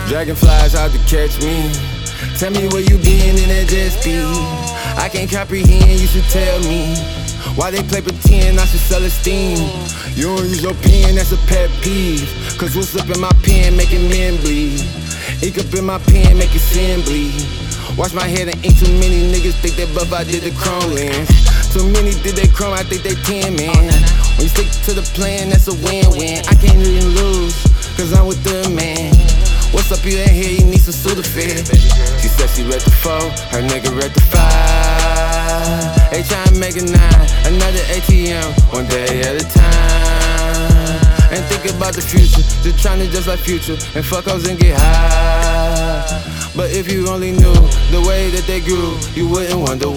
Dragonflies out to catch me. Tell me where you been in that jet speed. I can't comprehend, you should tell me why they play pretend I should sell esteem. You don't use your pen, that's a pet peeve. Cause what's up in my pen making men bleed. Ink up in my pen making sin bleed. Wash my head and ink, too many niggas think that buff I did the chrome lens. Too many did they chrome, I think they 10, man. When you stick to the plan, that's a win-win. I can't even lose, cause I'm with the man. What's up, you in here, you need some Sudafed. She said she read the 4, her nigga read the 5. They tryna make a 9, another ATM, one day at a time. And think about the future, just tryna just like Future, and fuck hoes and get high. But if you only knew the way that they grew, you wouldn't wonder